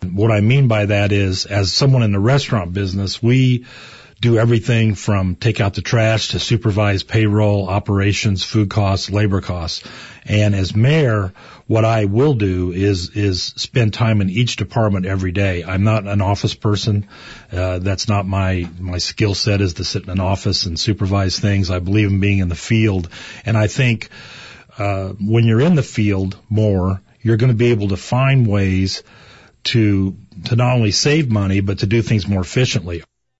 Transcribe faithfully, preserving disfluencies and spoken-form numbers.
What I mean by that is, as someone in the restaurant business, we do everything from take out the trash to supervise payroll, operations, food costs, labor costs. And as mayor, what I will do is is spend time in each department every day. I'm not an office person. Uh, that's not my my skill set, is to sit in an office and supervise things. I believe in being in the field. And I think uh when you're in the field more, you're going to be able to find ways to to not only save money, but to do things more efficiently.